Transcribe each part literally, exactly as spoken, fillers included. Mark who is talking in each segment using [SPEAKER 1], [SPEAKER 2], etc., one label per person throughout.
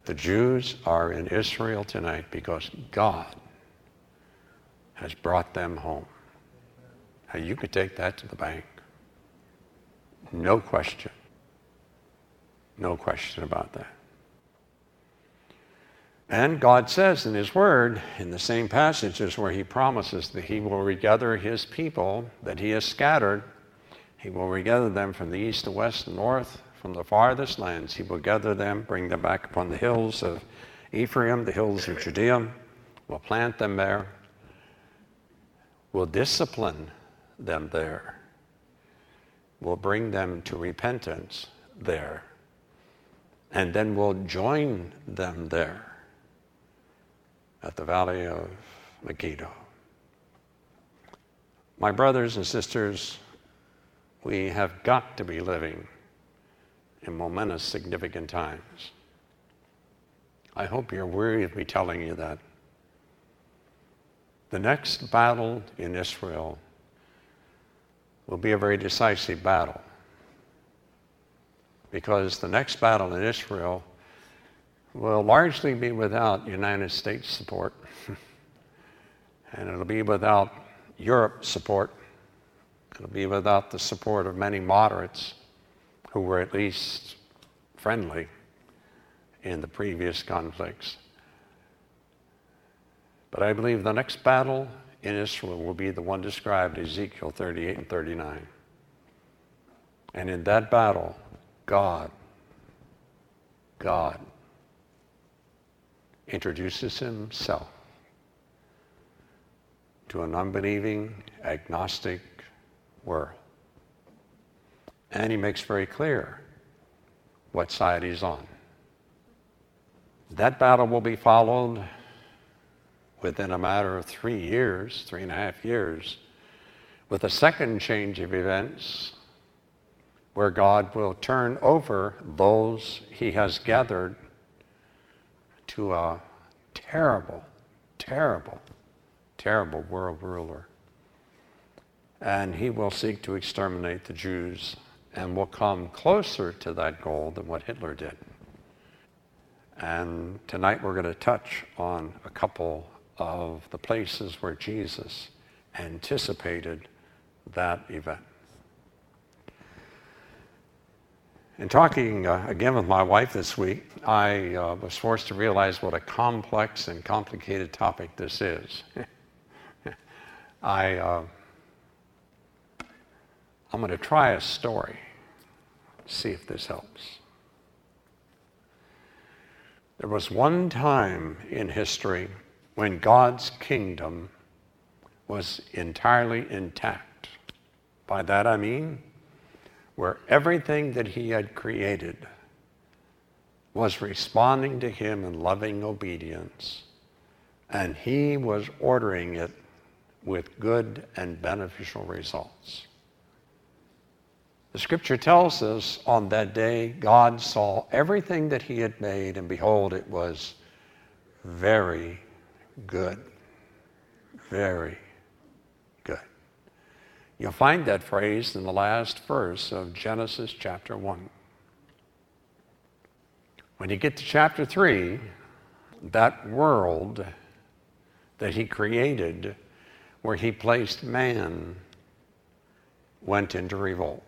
[SPEAKER 1] The Jews are in Israel tonight because God has brought them home. Now you could take that to the bank. No question. No question about that. And God says in his word, in the same passages where he promises that he will regather his people that he has scattered, he will regather them from the east, the west, and north, from the farthest lands. He will gather them, bring them back upon the hills of Ephraim, the hills of Judea, will plant them there, will discipline them there, will bring them to repentance there, and then will join them there at the valley of Megiddo. My brothers and sisters, we have got to be living in momentous, significant times. I hope you're weary of me telling you that. The next battle in Israel will be a very decisive battle, because the next battle in Israel will largely be without United States support, and it'll be without Europe support. It'll be without the support of many moderates who were at least friendly in the previous conflicts. But I believe the next battle in Israel will be the one described in Ezekiel thirty-eight and thirty-nine. And in that battle, God, God introduces himself to an unbelieving, agnostic world. And he makes very clear what side he's on. That battle will be followed within a matter of three years, three and a half years, with a second change of events where God will turn over those he has gathered to a terrible, terrible, terrible world ruler. And he will seek to exterminate the Jews and will come closer to that goal than what Hitler did. And tonight we're going to touch on a couple of the places where Jesus anticipated that event. In talking uh, again with my wife this week, I uh, was forced to realize what a complex and complicated topic this is. I, uh, I'm going to try a story, see if this helps. There was one time in history when God's kingdom was entirely intact. By that I mean, where everything that he had created was responding to him in loving obedience, and he was ordering it with good and beneficial results. The scripture tells us on that day, God saw everything that he had made, and behold, it was very good. Very good. You'll find that phrase in the last verse of Genesis chapter one. When you get to chapter three, that world that he created, where he placed man, went into revolt.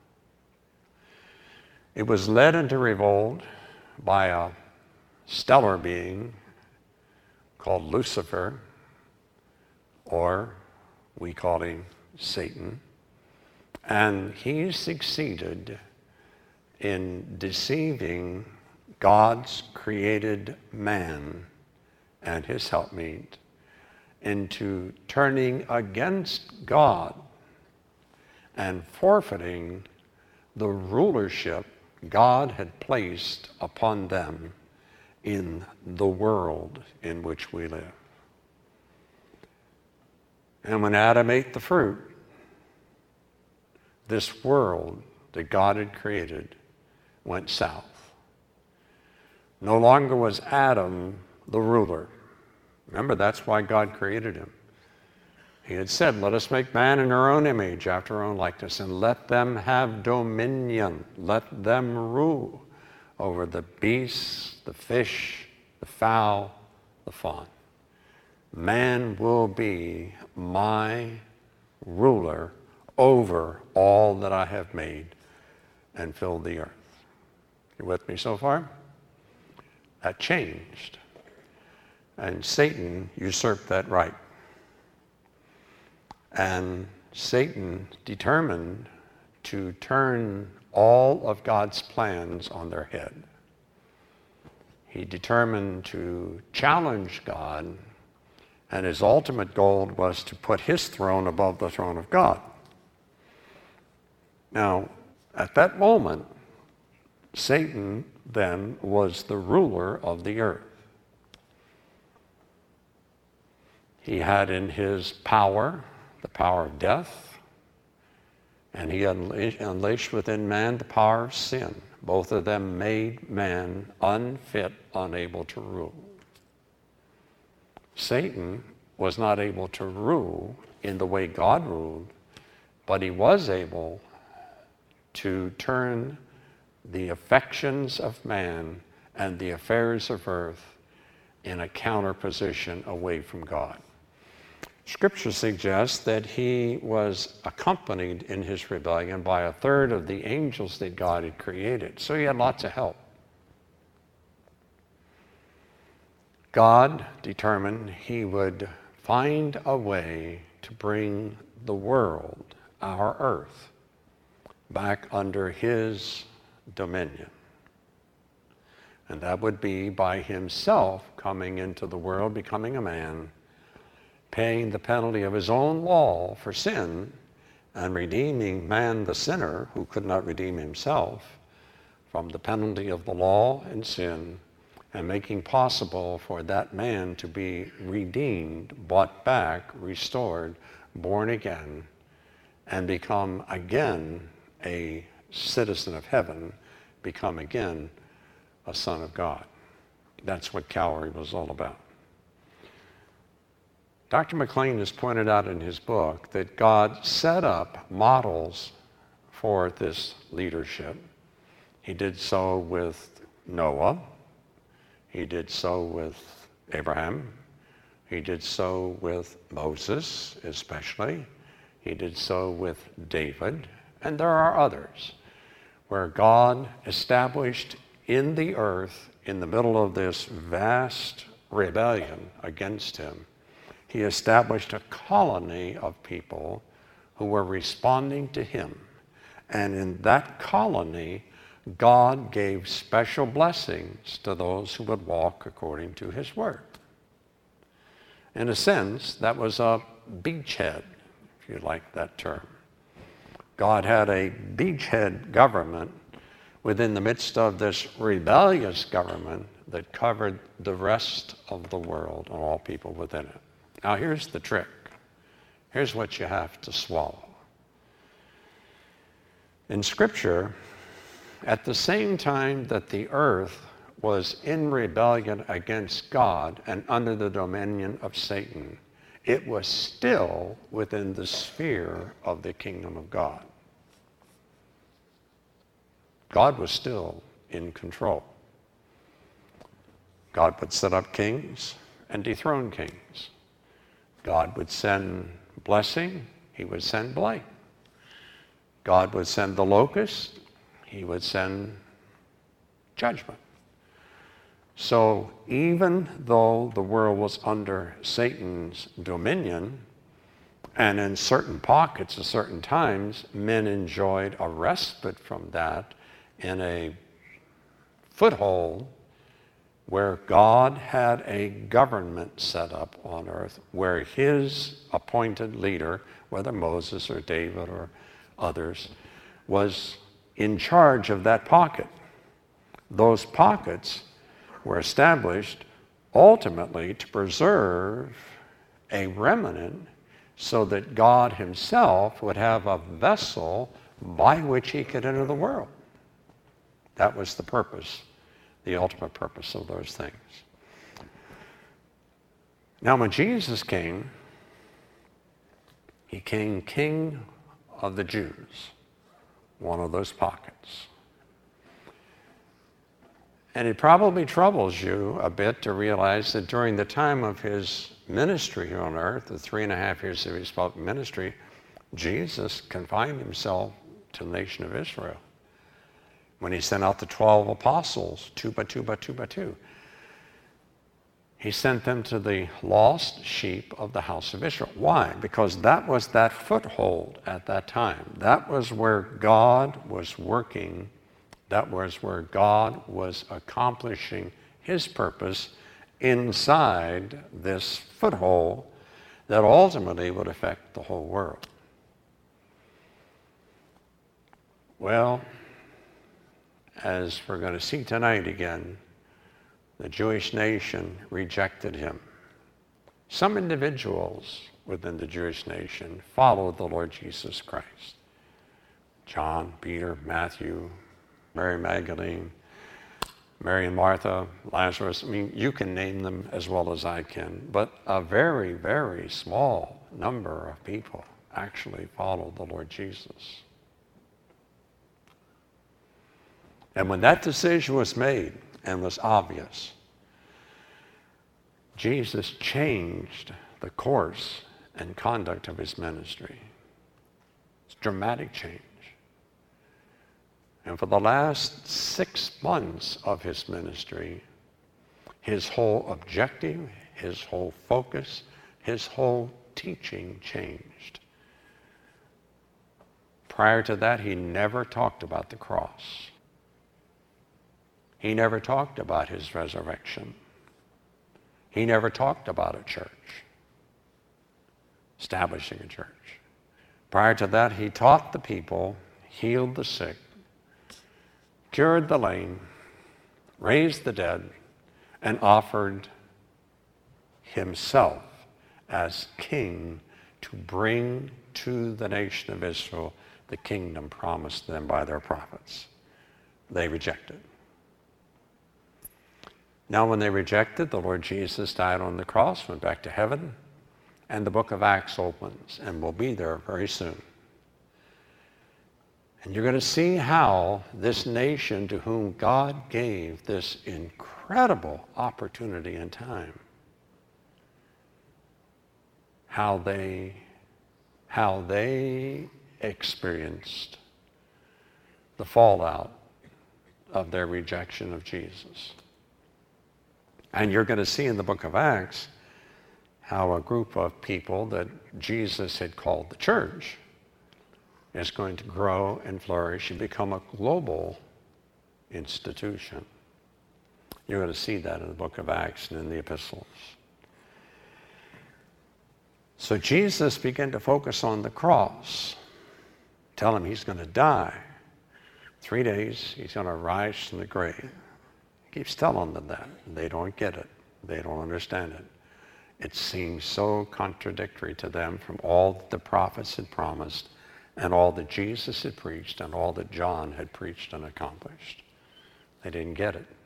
[SPEAKER 1] It was led into revolt by a stellar being called Lucifer, or we call him Satan. And he succeeded in deceiving God's created man and his helpmeet into turning against God and forfeiting the rulership God had placed upon them in the world in which we live. And when Adam ate the fruit, this world that God had created went south. No longer was Adam the ruler. Remember, that's why God created him. He had said, let us make man in our own image, after our own likeness, and let them have dominion. Let them rule over the beasts, the fish, the fowl, the fawn. Man will be my ruler over all that I have made and filled the earth. You with me so far? That changed. And Satan usurped that right. And Satan determined to turn all of God's plans on their head. He determined to challenge God, and his ultimate goal was to put his throne above the throne of God. Now, at that moment, Satan then was the ruler of the earth. He had in his power the power of death, and he unleashed within man the power of sin. Both of them made man unfit, unable to rule. Satan was not able to rule in the way God ruled, but he was able to turn the affections of man and the affairs of earth in a counter position away from God. Scripture suggests that he was accompanied in his rebellion by a third of the angels that God had created. So he had lots of help. God determined he would find a way to bring the world, our earth, back under his dominion. And that would be by himself coming into the world, becoming a man, paying the penalty of his own law for sin, and redeeming man, the sinner, who could not redeem himself, from the penalty of the law and sin, and making possible for that man to be redeemed, bought back, restored, born again, and become again a citizen of heaven, become again a son of God. That's what Calvary was all about. Doctor McLean has pointed out in his book that God set up models for this leadership. He did so with Noah. He did so with Abraham. He did so with Moses, especially. He did so with David. And there are others where God established in the earth, in the middle of this vast rebellion against him, he established a colony of people who were responding to him. And in that colony, God gave special blessings to those who would walk according to his word. In a sense, that was a beachhead, if you like that term. God had a beachhead government within the midst of this rebellious government that covered the rest of the world and all people within it. Now here's the trick. Here's what you have to swallow. In Scripture, at the same time that the earth was in rebellion against God and under the dominion of Satan, it was still within the sphere of the kingdom of God. God was still in control. God would set up kings and dethrone kings. God would send blessing, he would send blight. God would send the locust, he would send judgment. So even though the world was under Satan's dominion, and in certain pockets at certain times, men enjoyed a respite from that in a foothold where God had a government set up on earth, where his appointed leader, whether Moses or David or others, was in charge of that pocket. Those pockets were established ultimately to preserve a remnant so that God himself would have a vessel by which he could enter the world. That was the purpose, the ultimate purpose of those things. Now, when Jesus came, he came King of the Jews, one of those pockets. And it probably troubles you a bit to realize that during the time of his ministry here on earth, the three and a half years of his public ministry, Jesus confined himself to the nation of Israel. When he sent out the twelve apostles, two by two by two by two, he sent them to the lost sheep of the house of Israel. Why? Because that was that foothold at that time. That was where God was working. That was where God was accomplishing his purpose inside this foothold that ultimately would affect the whole world. Well, as we're going to see tonight again, the Jewish nation rejected him. Some individuals within the Jewish nation followed the Lord Jesus Christ. John, Peter, Matthew, Mary Magdalene, Mary and Martha, Lazarus. I mean, you can name them as well as I can, but a very, very small number of people actually followed the Lord Jesus. And when that decision was made and was obvious, Jesus changed the course and conduct of his ministry. It's a dramatic change. And for the last six months of his ministry, his whole objective, his whole focus, his whole teaching changed. Prior to that, he never talked about the cross. He never talked about his resurrection. He never talked about a church, establishing a church. Prior to that, he taught the people, healed the sick, cured the lame, raised the dead, and offered himself as king to bring to the nation of Israel the kingdom promised them by their prophets. They rejected. Now, when they rejected, the Lord Jesus died on the cross, went back to heaven, and the book of Acts opens, and we'll be there very soon. And you're going to see how this nation to whom God gave this incredible opportunity and time, how they, how they experienced the fallout of their rejection of Jesus. And you're going to see in the book of Acts how a group of people that Jesus had called the church is going to grow and flourish and become a global institution. You're going to see that in the book of Acts and in the epistles. So Jesus began to focus on the cross. Tell him he's going to die. Three days, he's going to rise from the grave. He keeps telling them that. They don't get it. They don't understand it. It seems so contradictory to them from all that the prophets had promised and all that Jesus had preached and all that John had preached and accomplished. They didn't get it.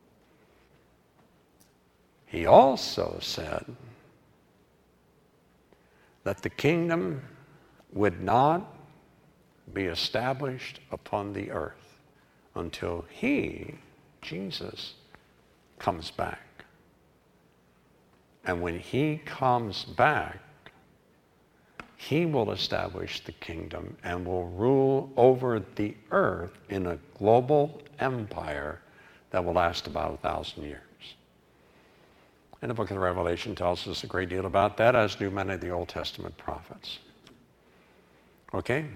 [SPEAKER 1] He also said that the kingdom would not be established upon the earth until he, Jesus, comes back. And when he comes back, he will establish the kingdom and will rule over the earth in a global empire that will last about a thousand years. And the book of the Revelation tells us a great deal about that, as do many of the Old Testament prophets. Okay?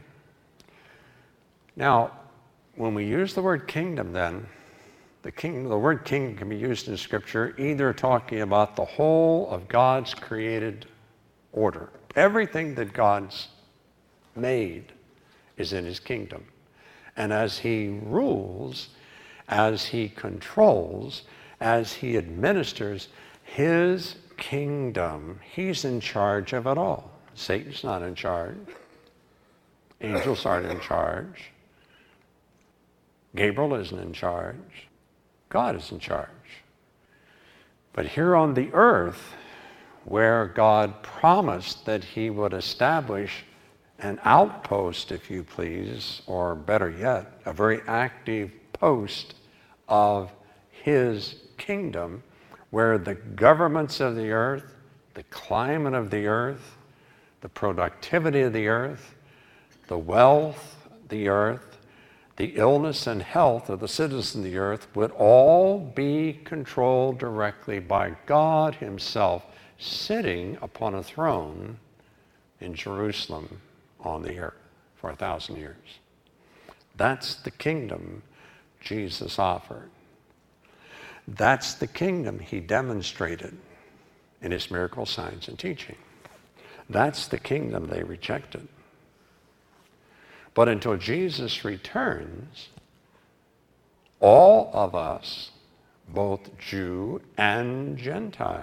[SPEAKER 1] Now, when we use the word kingdom then, the, king, the word kingdom can be used in Scripture either talking about the whole of God's created order. Everything that God's made is in his kingdom. And as he rules, as he controls, as he administers his kingdom, he's in charge of it all. Satan's not in charge. Angels aren't in charge. Gabriel isn't in charge. God is in charge. But here on the earth, where God promised that he would establish an outpost, if you please, or better yet, a very active post of his kingdom, where the governments of the earth, the climate of the earth, the productivity of the earth, the wealth of the earth, the illness and health of the citizens of the earth would all be controlled directly by God himself, sitting upon a throne in Jerusalem on the earth for a thousand years. That's the kingdom Jesus offered. That's the kingdom he demonstrated in his miracle signs and teaching. That's the kingdom they rejected. But until Jesus returns, all of us, both Jew and Gentile,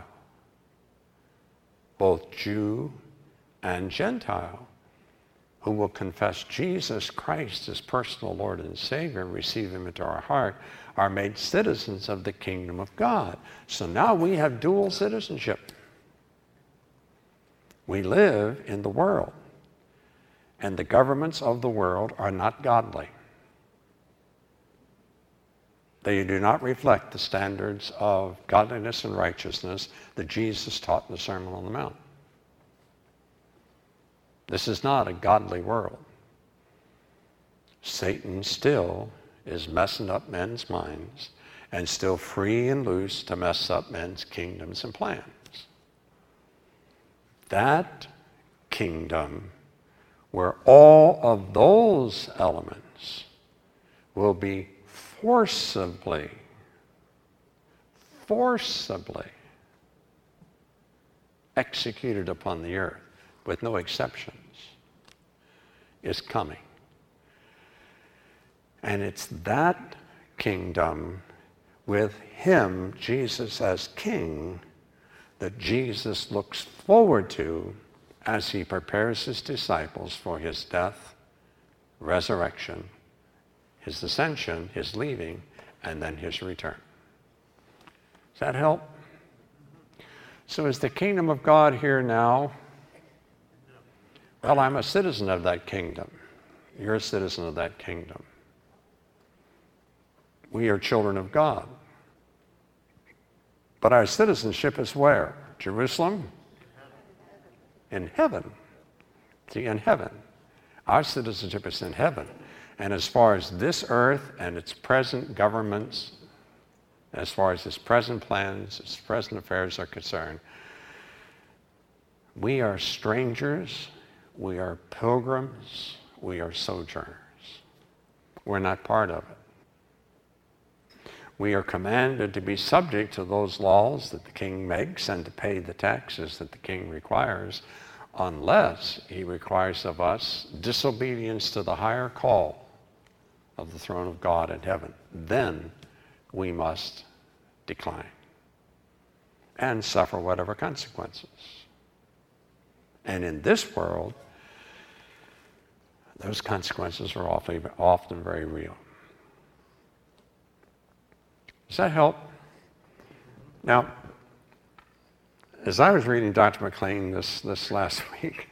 [SPEAKER 1] both Jew and Gentile, who will confess Jesus Christ as personal Lord and Savior and receive him into our heart, are made citizens of the kingdom of God. So now we have dual citizenship. We live in the world, and the governments of the world are not godly. They do not reflect the standards of godliness and righteousness that Jesus taught in the Sermon on the Mount. This is not a godly world. Satan still is messing up men's minds and still free and loose to mess up men's kingdoms and plans. That kingdom, where all of those elements will be forcibly, forcibly executed upon the earth, with no exceptions, is coming. And it's that kingdom with him, Jesus as king, that Jesus looks forward to as he prepares his disciples for his death, resurrection, his ascension, his leaving, and then his return. Does that help? So is the kingdom of God here now? Well, I'm a citizen of that kingdom. You're a citizen of that kingdom. We are children of God. But our citizenship is where? Jerusalem? In heaven. See, in heaven. Our citizenship is in heaven. And as far as this earth and its present governments, as far as its present plans, its present affairs are concerned, we are strangers, we are pilgrims, we are sojourners. We're not part of it. We are commanded to be subject to those laws that the king makes and to pay the taxes that the king requires, unless he requires of us disobedience to the higher call of the throne of God in heaven. Then we must decline and suffer whatever consequences. And in this world, those consequences are often, often very real. Does that help? Now, as I was reading Doctor McLean this, this last week,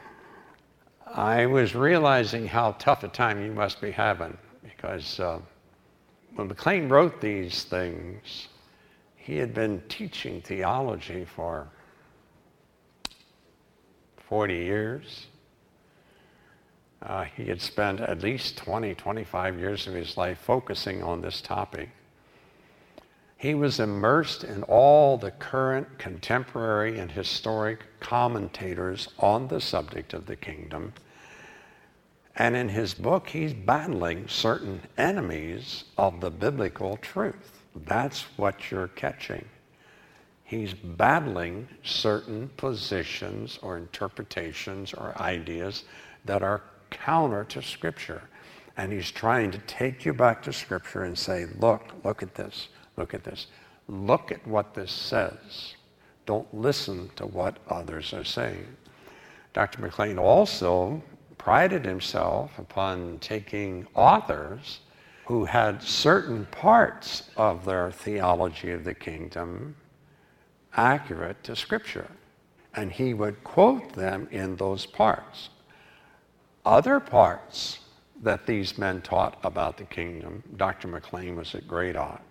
[SPEAKER 1] I was realizing how tough a time you must be having, because uh, when McLean wrote these things, he had been teaching theology for forty years. Uh, he had spent at least twenty, twenty-five years of his life focusing on this topic. He was immersed in all the current, contemporary, and historic commentators on the subject of the kingdom. And in his book, he's battling certain enemies of the biblical truth. That's what you're catching. He's battling certain positions or interpretations or ideas that are counter to Scripture. And he's trying to take you back to Scripture and say, look, look at this. Look at this. Look at what this says. Don't listen to what others are saying. Doctor McLean also prided himself upon taking authors who had certain parts of their theology of the kingdom accurate to Scripture. And he would quote them in those parts. Other parts that these men taught about the kingdom, Doctor McLean was at great odds.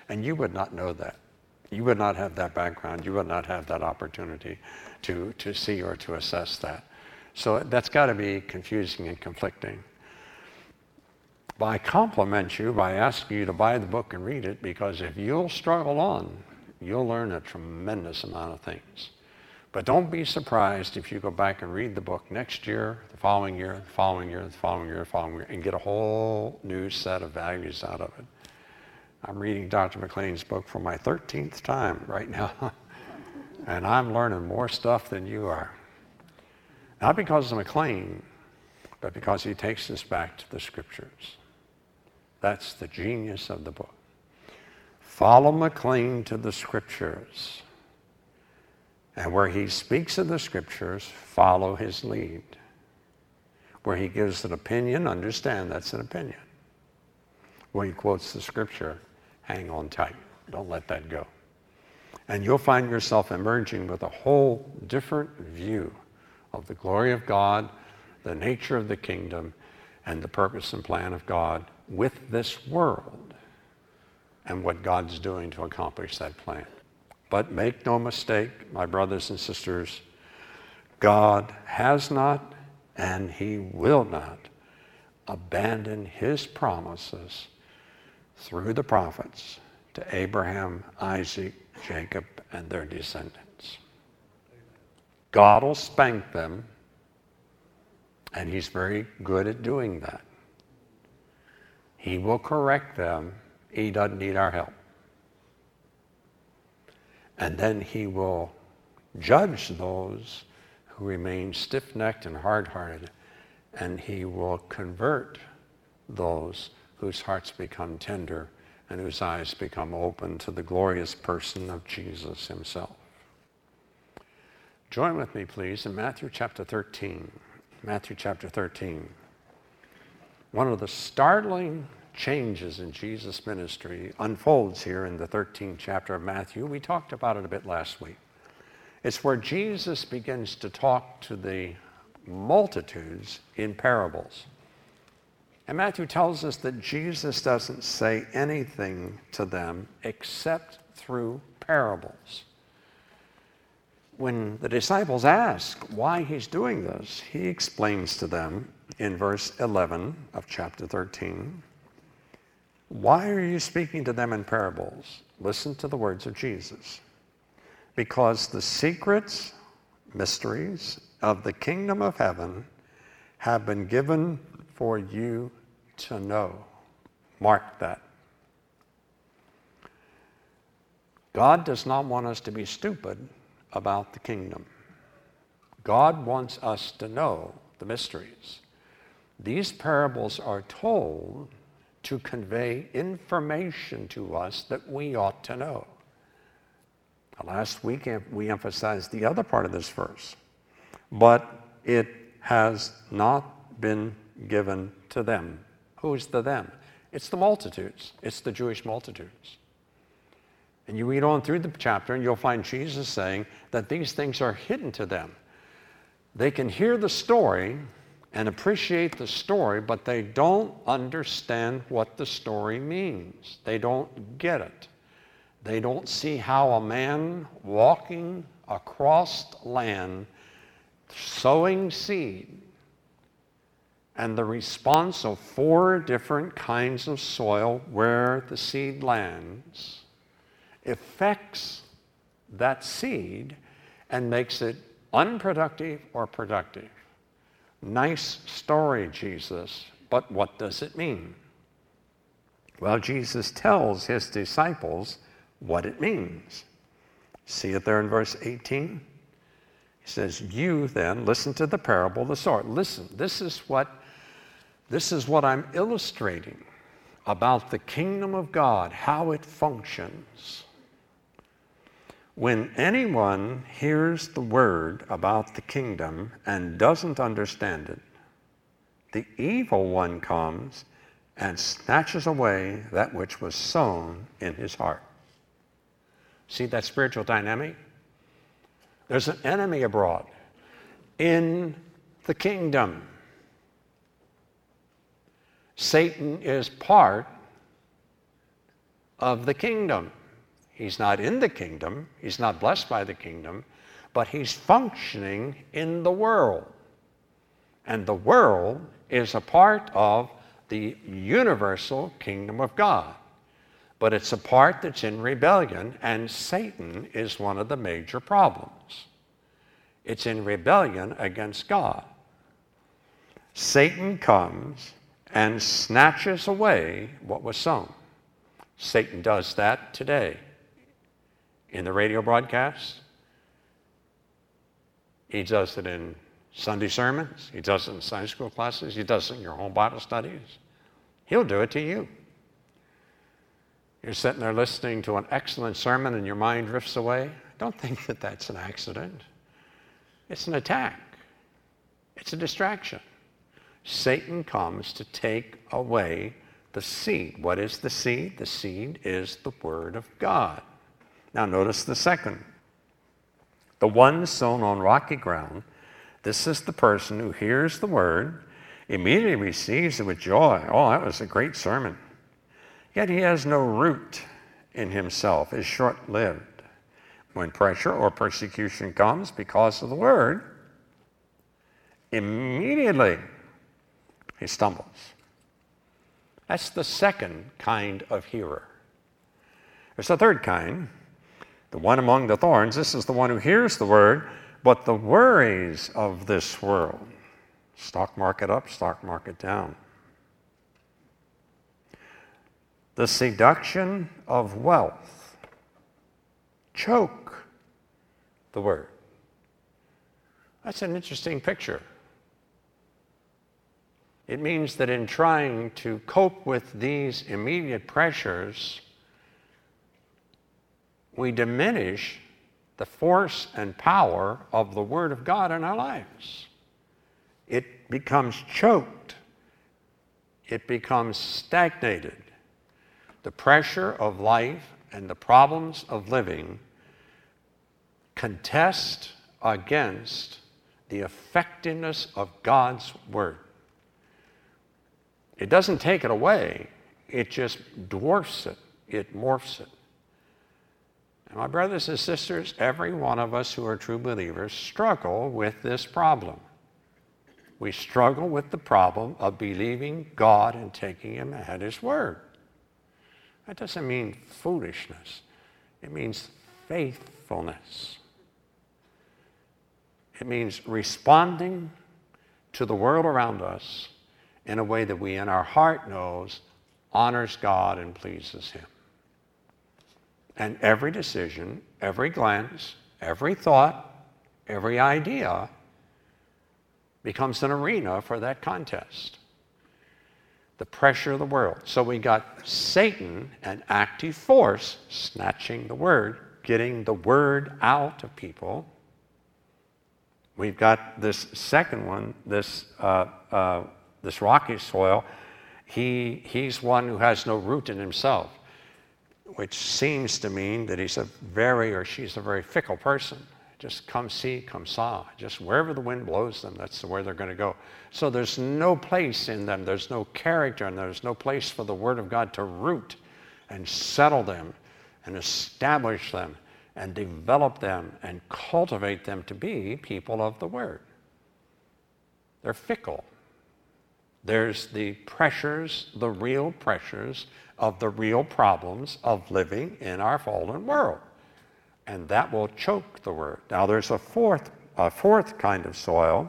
[SPEAKER 1] And you would not know that. You would not have that background. You would not have that opportunity to, to see or to assess that. So that's got to be confusing and conflicting. But I compliment you by asking you to buy the book and read it, because if you'll struggle on, you'll learn a tremendous amount of things. But don't be surprised if you go back and read the book next year, the following year, the following year, the following year, the following year, and get a whole new set of values out of it. I'm reading Doctor McLean's book for my thirteenth time right now, and I'm learning more stuff than you are. Not because of McLean, but because he takes us back to the Scriptures. That's the genius of the book. Follow McLean to the Scriptures. And where he speaks of the Scriptures, follow his lead. Where he gives an opinion, understand that's an opinion. Where he quotes the Scripture, hang on tight. Don't let that go. And you'll find yourself emerging with a whole different view of the glory of God, the nature of the kingdom, and the purpose and plan of God with this world and what God's doing to accomplish that plan. But make no mistake, my brothers and sisters, God has not and he will not abandon his promises through the prophets to Abraham, Isaac, Jacob, and their descendants. God will spank them, and he's very good at doing that. He will correct them. He doesn't need our help. And then he will judge those who remain stiff-necked and hard-hearted, and he will convert those whose hearts become tender and whose eyes become open to the glorious person of Jesus himself. Join with me, please, in Matthew chapter thirteen. Matthew chapter thirteen. One of the startling changes in Jesus' ministry unfolds here in the thirteenth chapter of Matthew. We talked about it a bit last week. It's where Jesus begins to talk to the multitudes in parables. And Matthew tells us that Jesus doesn't say anything to them except through parables. When the disciples ask why he's doing this, he explains to them in verse eleven of chapter thirteen, "Why are you speaking to them in parables? Listen to the words of Jesus. Because the secrets, mysteries of the kingdom of heaven have been given for you to know." Mark that. God does not want us to be stupid about the kingdom. God wants us to know the mysteries. These parables are told to convey information to us that we ought to know. Last week we emphasized the other part of this verse. But it has not been given to them. Who's the them? It's the multitudes. It's the Jewish multitudes. And you read on through the chapter and you'll find Jesus saying that these things are hidden to them. They can hear the story and appreciate the story, but they don't understand what the story means. They don't get it. They don't see how a man walking across land, sowing seed, and the response of four different kinds of soil where the seed lands affects that seed and makes it unproductive or productive. Nice story, Jesus, but what does it mean? Well, Jesus tells his disciples what it means. See it there in verse eighteen? He says, "You then listen to the parable of the sower." Listen, this is what this is what I'm illustrating about the kingdom of God, how it functions. When anyone hears the word about the kingdom and doesn't understand it, the evil one comes and snatches away that which was sown in his heart. See that spiritual dynamic? There's an enemy abroad in the kingdom. Satan is part of the kingdom. He's not in the kingdom, he's not blessed by the kingdom, but he's functioning in the world. And the world is a part of the universal kingdom of God. But it's a part that's in rebellion, and Satan is one of the major problems. It's in rebellion against God. Satan comes and snatches away what was sown. Satan does that today. In the radio broadcasts, he does it in Sunday sermons, he does it in Sunday school classes, he does it in your home Bible studies. He'll do it to you. You're sitting there listening to an excellent sermon and your mind drifts away. Don't think that that's an accident. It's an attack. It's a distraction. Satan comes to take away the seed. What is the seed? The seed is the Word of God. Now notice the second. The one sown on rocky ground, this is the person who hears the Word, immediately receives it with joy. Oh, that was a great sermon. Yet he has no root in himself, is short-lived. When pressure or persecution comes because of the Word, immediately he stumbles. That's the second kind of hearer. There's a third kind, the one among the thorns. This is the one who hears the Word, but the worries of this world, stock market up, stock market down, the seduction of wealth, choke the Word. That's an interesting picture. It means that in trying to cope with these immediate pressures, we diminish the force and power of the Word of God in our lives. It becomes choked. It becomes stagnated. The pressure of life and the problems of living contest against the effectiveness of God's Word. It doesn't take it away. It just dwarfs it. It morphs it. And my brothers and sisters, every one of us who are true believers struggle with this problem. We struggle with the problem of believing God and taking Him at His word. That doesn't mean foolishness. It means faithfulness. It means responding to the world around us in a way that we in our heart knows honors God and pleases Him. And every decision, every glance, every thought, every idea becomes an arena for that contest. The pressure of the world. So we got Satan, an active force, snatching the word, getting the word out of people. We've got this second one, this uh, uh, this rocky soil. He he's one who has no root in himself, which seems to mean that he's a very or she's a very fickle person. Just come see, come saw. Just wherever the wind blows them, that's where they're going to go. So there's no place in them, there's no character, and there's no place for the Word of God to root and settle them and establish them and develop them and cultivate them to be people of the Word. They're fickle. There's the pressures, the real pressures of the real problems of living in our fallen world. And that will choke the word. Now there's a fourth, a fourth kind of soil.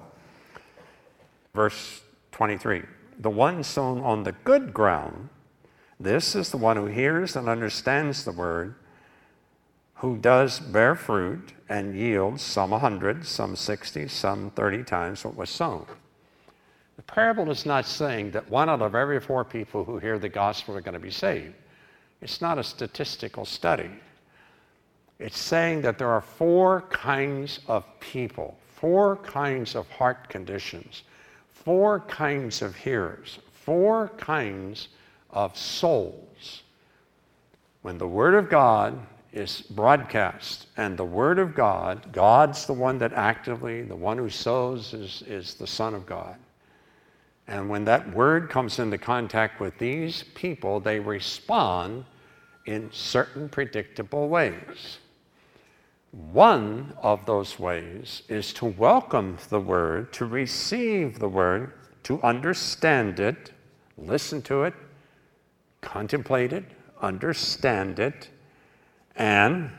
[SPEAKER 1] Verse twenty-three, the one sown on the good ground, this is the one who hears and understands the word, who does bear fruit and yields some a hundred, some sixty, some thirty times what was sown. The parable is not saying that one out of every four people who hear the gospel are going to be saved. It's not a statistical study. It's saying that there are four kinds of people, four kinds of heart conditions, four kinds of hearers, four kinds of souls. When the Word of God is broadcast, and the Word of God, God's the one that actively, the one who sows is, is the Son of God. And when that Word comes into contact with these people, they respond in certain predictable ways. One of those ways is to welcome the Word, to receive the Word, to understand it, listen to it, contemplate it, understand it, and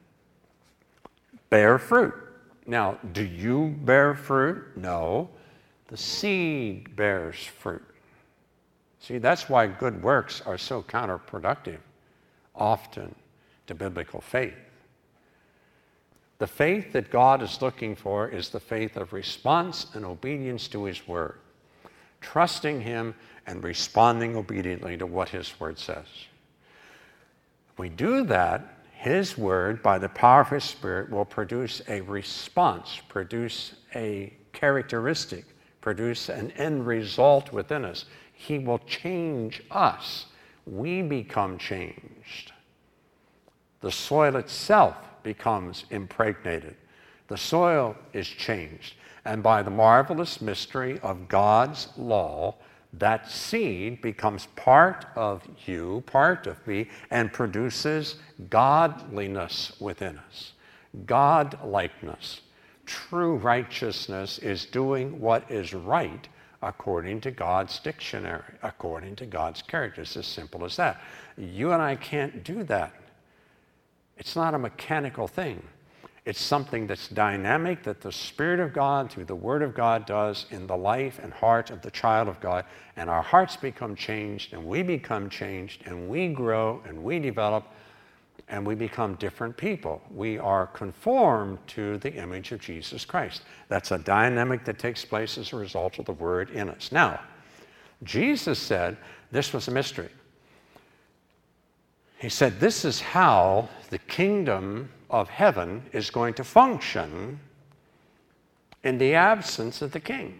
[SPEAKER 1] bear fruit. Now, do you bear fruit? No. The seed bears fruit. See, that's why good works are so counterproductive, often, to biblical faith. The faith that God is looking for is the faith of response and obedience to His Word, trusting Him and responding obediently to what His Word says. If we do that, His Word, by the power of His Spirit, will produce a response, produce a characteristic, produce an end result within us. He will change us. We become changed. The soil itself becomes impregnated. The soil is changed. And by the marvelous mystery of God's law, that seed becomes part of you, part of me, and produces godliness within us, God-likeness. True righteousness is doing what is right according to God's dictionary, according to God's character. It's as simple as that. You and I can't do that. It's not a mechanical thing. It's something that's dynamic that the Spirit of God, through the Word of God, does in the life and heart of the child of God. And our hearts become changed, and we become changed, and we grow, and we develop, and we become different people. We are conformed to the image of Jesus Christ. That's a dynamic that takes place as a result of the Word in us. Now, Jesus said this was a mystery. He said, this is how the kingdom of heaven is going to function in the absence of the king.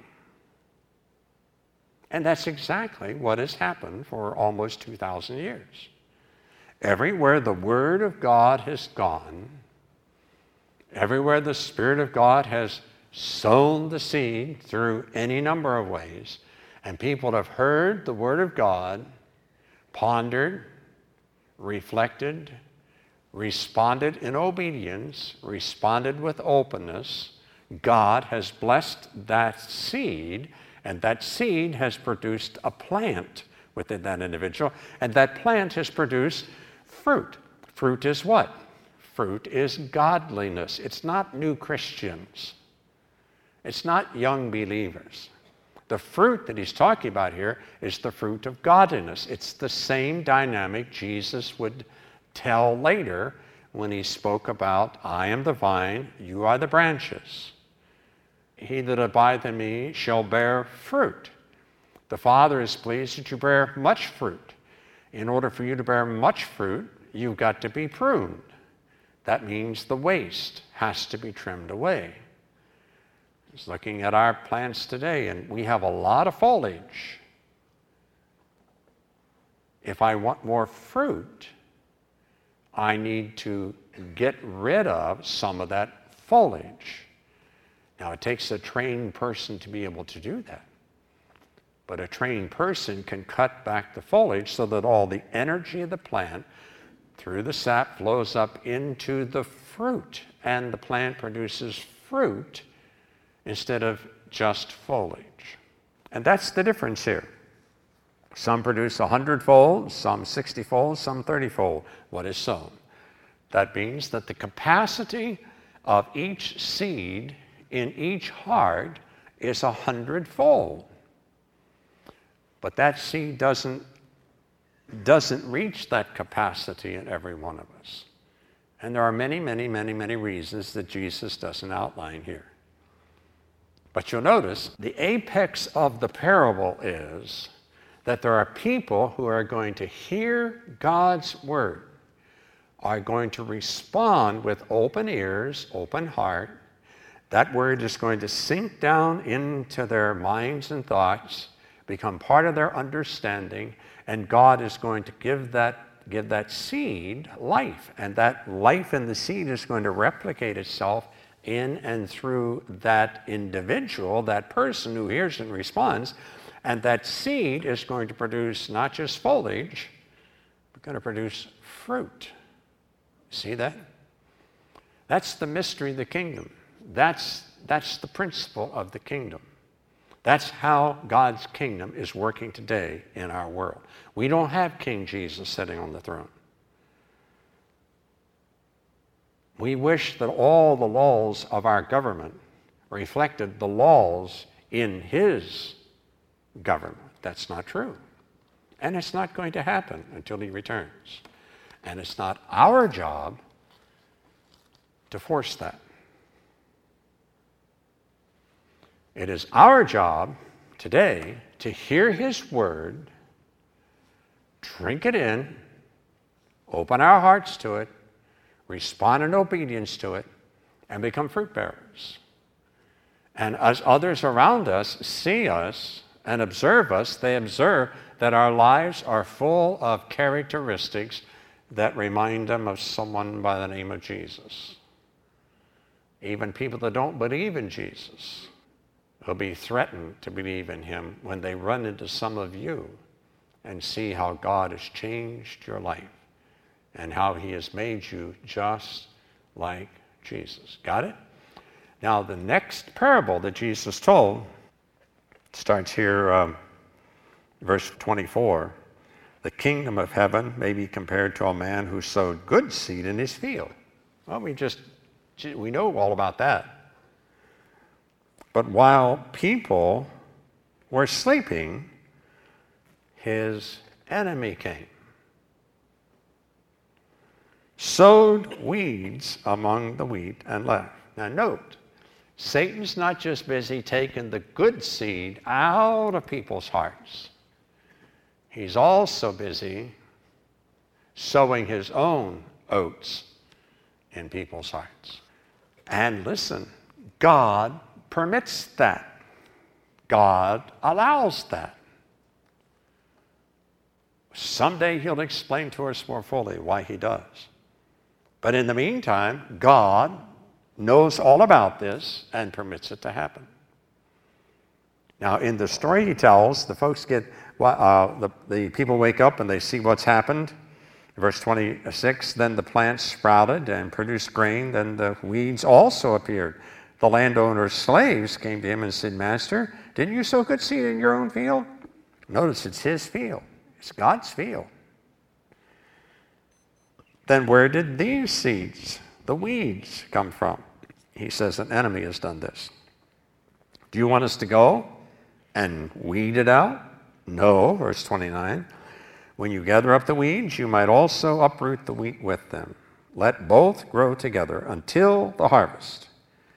[SPEAKER 1] And that's exactly what has happened for almost two thousand years. Everywhere the Word of God has gone, everywhere the Spirit of God has sown the seed through any number of ways, and people have heard the Word of God, pondered, reflected, responded in obedience, responded with openness, God has blessed that seed, and that seed has produced a plant within that individual, and that plant has produced fruit. Fruit is what? Fruit is godliness. It's not new Christians. It's not young believers. The fruit that he's talking about here is the fruit of godliness. It's the same dynamic Jesus would tell later when he spoke about, I am the vine, you are the branches. He that abideth in me shall bear fruit. The Father is pleased that you bear much fruit. In order for you to bear much fruit, you've got to be pruned. That means the waste has to be trimmed away. I was looking at our plants today, and we have a lot of foliage. If I want more fruit, I need to get rid of some of that foliage. Now, it takes a trained person to be able to do that. But a trained person can cut back the foliage so that all the energy of the plant through the sap flows up into the fruit, and the plant produces fruit instead of just foliage. And that's the difference here. Some produce a hundredfold, some sixty-fold, some thirty-fold what is sown. That means that the capacity of each seed in each heart is a hundredfold. But that seed doesn't, doesn't reach that capacity in every one of us. And there are many, many, many, many reasons that Jesus doesn't outline here. But you'll notice the apex of the parable is that there are people who are going to hear God's word, are going to respond with open ears, open heart. That word is going to sink down into their minds and thoughts, become part of their understanding, and God is going to give that, give that seed life. And that life in the seed is going to replicate itself in and through that individual, that person who hears and responds. And that seed is going to produce not just foliage, but going to produce fruit. See that? That's the mystery of the kingdom. That's, that's the principle of the kingdom. That's how God's kingdom is working today in our world. We don't have King Jesus sitting on the throne. We wish that all the laws of our government reflected the laws in his government. That's not true. And it's not going to happen until he returns. And it's not our job to force that. It is our job today to hear his word, drink it in, open our hearts to it, respond in obedience to it, and become fruit bearers. And as others around us see us and observe us, they observe that our lives are full of characteristics that remind them of someone by the name of Jesus. Even people that don't believe in Jesus will be threatened to believe in him when they run into some of you and see how God has changed your life and how he has made you just like Jesus. Got it? Now, the next parable that Jesus told starts here, um, verse twenty-four. The kingdom of heaven may be compared to a man who sowed good seed in his field. Well, we just, we know all about that. But while people were sleeping, his enemy came, sowed weeds among the wheat, and left. Now note, Satan's not just busy taking the good seed out of people's hearts. He's also busy sowing his own oats in people's hearts. And listen, God permits that. God allows that. Someday he'll explain to us more fully why he does. But in the meantime, God knows all about this and permits it to happen. Now, in the story he tells, the folks get, uh, the, the people wake up and they see what's happened. Verse twenty-six, then the plants sprouted and produced grain, then the weeds also appeared. The landowner's slaves came to him and said, Master, didn't you sow good seed in your own field? Notice it's his field. It's God's field. Then where did these seeds, the weeds, come from? He says, an enemy has done this. Do you want us to go and weed it out? No, verse twenty-nine. When you gather up the weeds, you might also uproot the wheat with them. Let both grow together until the harvest.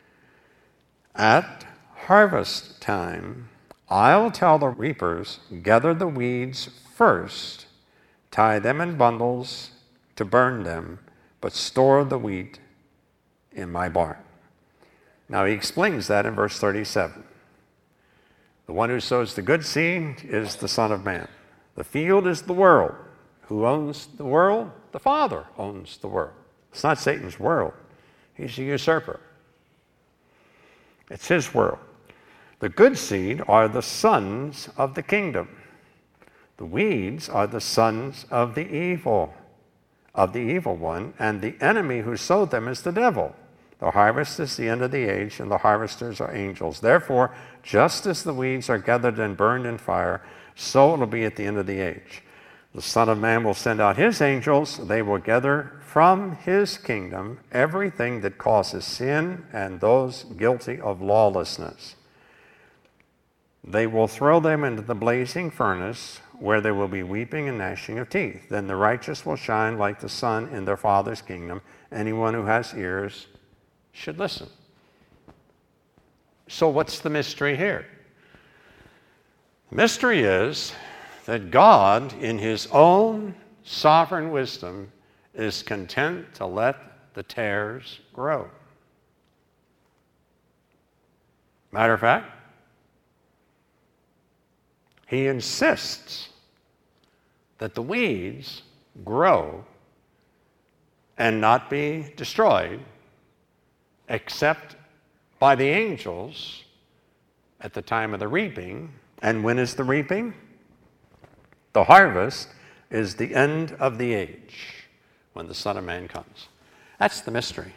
[SPEAKER 1] At harvest time, I'll tell the reapers, gather the weeds first, tie them in bundles to burn them, but store the wheat in my barn. Now he explains that in verse thirty-seven. The one who sows the good seed is the Son of Man. The field is the world. Who owns the world? The Father owns the world. It's not Satan's world. He's a usurper. It's his world. The good seed are the sons of the kingdom. The weeds are the sons of the evil, of the evil one, and the enemy who sowed them is the devil. The harvest is the end of the age, and the harvesters are angels. Therefore, just as the weeds are gathered and burned in fire, so it will be at the end of the age. The Son of Man will send out his angels. They will gather from his kingdom everything that causes sin and those guilty of lawlessness. They will throw them into the blazing furnace, where there will be weeping and gnashing of teeth. Then the righteous will shine like the sun in their Father's kingdom. Anyone who has ears should listen. So what's the mystery here? The mystery is that God, in his own sovereign wisdom, is content to let the tares grow. Matter of fact, he insists that the weeds grow and not be destroyed except by the angels at the time of the reaping. And when is the reaping? The harvest is the end of the age, when the Son of Man comes. That's the mystery.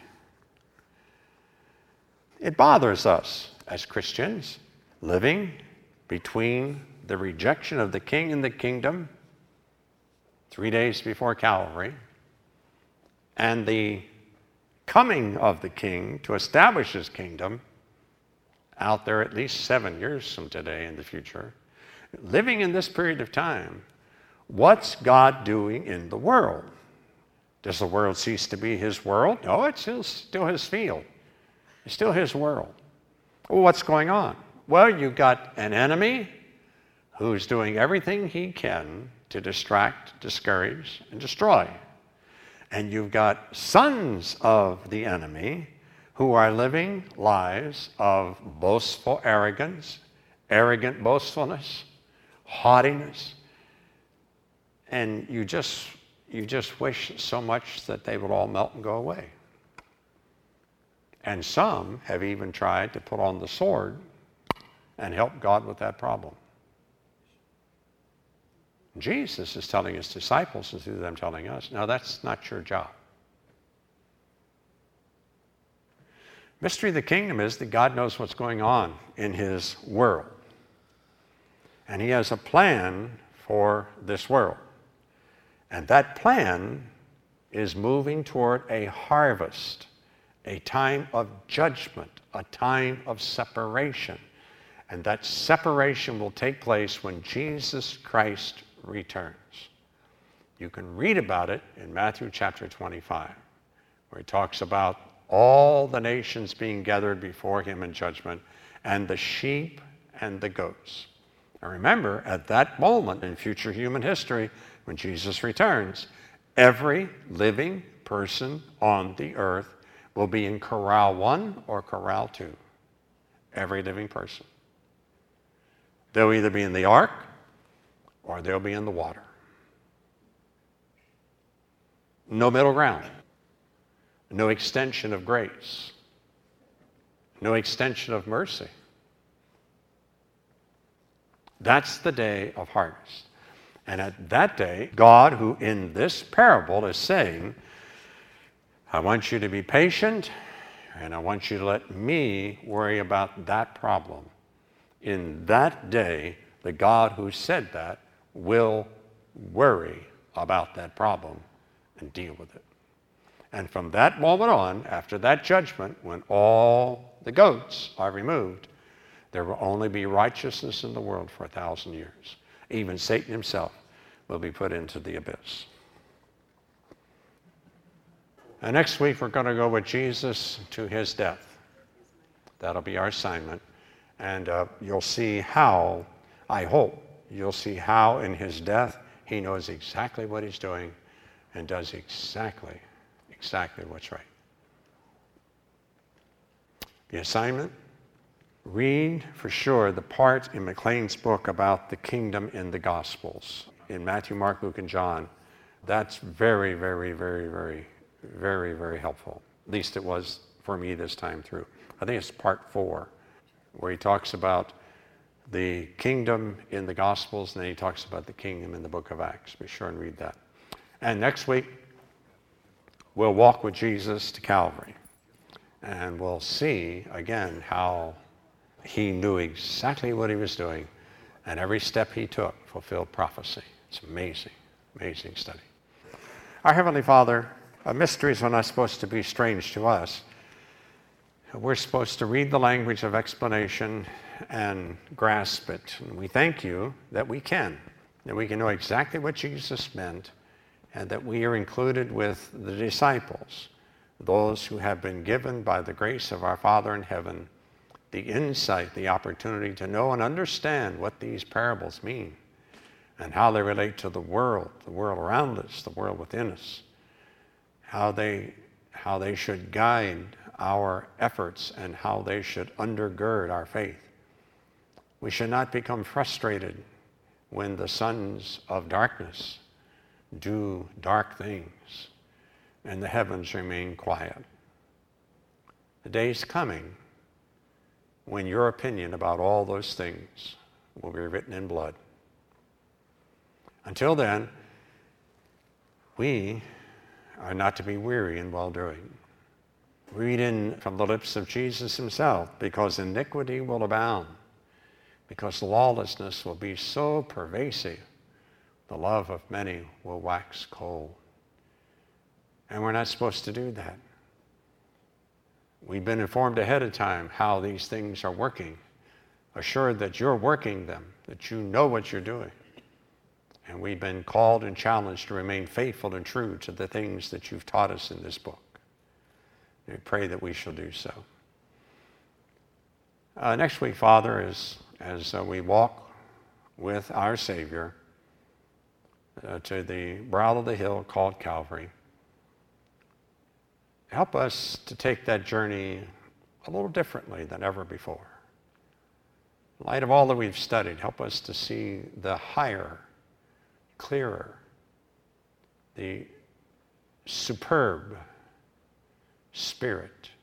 [SPEAKER 1] It bothers us as Christians living between the rejection of the King and the kingdom three days before Calvary and the coming of the King to establish his kingdom out there at least seven years from today in the future. Living in this period of time, what's God doing in the world? Does the world cease to be his world? No, it's still, still his field. It's still his world. Well, what's going on? Well, you've got an enemy who's doing everything he can to distract, discourage, and destroy. And you've got sons of the enemy who are living lives of boastful arrogance, arrogant boastfulness, haughtiness, and you just you just wish so much that they would all melt and go away. And some have even tried to put on the sword and help God with that problem. Jesus is telling his disciples, and through them telling us, no, that's not your job. Mystery of the kingdom is that God knows what's going on in his world. And he has a plan for this world. And that plan is moving toward a harvest, a time of judgment, a time of separation. And that separation will take place when Jesus Christ returns. You can read about it in Matthew chapter twenty-five, where he talks about all the nations being gathered before him in judgment, and the sheep and the goats. Now remember, at that moment in future human history, when Jesus returns, every living person on the earth will be in corral one or corral two. Every living person. They'll either be in the ark or they'll be in the water. No middle ground. No extension of grace. No extension of mercy. That's the day of harvest. And at that day, God, who in this parable is saying, I want you to be patient, and I want you to let me worry about that problem. In that day, the God who said that will worry about that problem and deal with it. And from that moment on, after that judgment, when all the goats are removed, there will only be righteousness in the world for a thousand years. Even Satan himself will be put into the abyss. And next week, we're going to go with Jesus to his death. That'll be our assignment. And uh, you'll see how, I hope, you'll see how in his death he knows exactly what he's doing and does exactly, exactly what's right. The assignment, read for sure the part in McLean's book about the kingdom in the Gospels. In Matthew, Mark, Luke, and John. That's very, very, very, very, very, very helpful. At least it was for me this time through. I think it's part four, where he talks about the kingdom in the Gospels, and then he talks about the kingdom in the book of Acts. Be sure and read that. And next week, we'll walk with Jesus to Calvary. And we'll see, again, how he knew exactly what he was doing, and every step he took fulfilled prophecy. It's amazing, amazing study. Our Heavenly Father, uh, mysteries are not supposed to be strange to us. We're supposed to read the language of explanation and grasp it. And we thank you that we can, that we can know exactly what Jesus meant, and that we are included with the disciples, those who have been given by the grace of our Father in heaven the insight, the opportunity to know and understand what these parables mean and how they relate to the world, the world around us, the world within us, how they, how they should guide our efforts and how they should undergird our faith. We should not become frustrated when the sons of darkness do dark things and the heavens remain quiet. The day is coming when your opinion about all those things will be written in blood. Until then, we are not to be weary in well-doing. Read in from the lips of Jesus himself, because iniquity will abound, because lawlessness will be so pervasive, the love of many will wax cold. And we're not supposed to do that. We've been informed ahead of time how these things are working, assured that you're working them, that you know what you're doing. And we've been called and challenged to remain faithful and true to the things that you've taught us in this book. We pray that we shall do so. Uh, next week, Father, as, as uh, we walk with our Savior uh, to the brow of the hill called Calvary, help us to take that journey a little differently than ever before. In light of all that we've studied, help us to see the higher, clearer, the superb spirit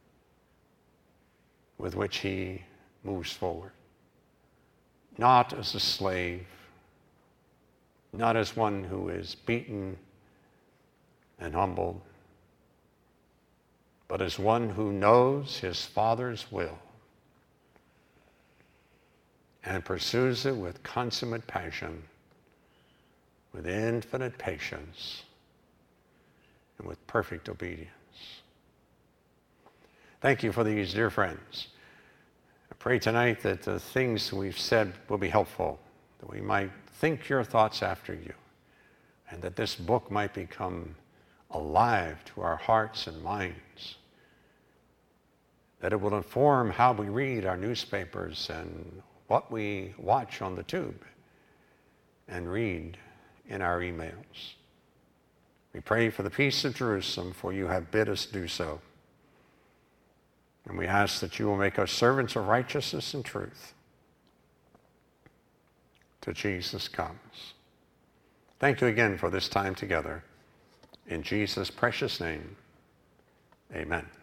[SPEAKER 1] with which he moves forward. Not as a slave, not as one who is beaten and humbled, but as one who knows his Father's will and pursues it with consummate passion, with infinite patience, and with perfect obedience. Thank you for these dear friends. I pray tonight that the things we've said will be helpful, that we might think your thoughts after you, and that this book might become alive to our hearts and minds, that it will inform how we read our newspapers and what we watch on the tube and read in our emails. We pray for the peace of Jerusalem, for you have bid us do so. And we ask that you will make us servants of righteousness and truth till Jesus comes. Thank you again for this time together. In Jesus' precious name, amen.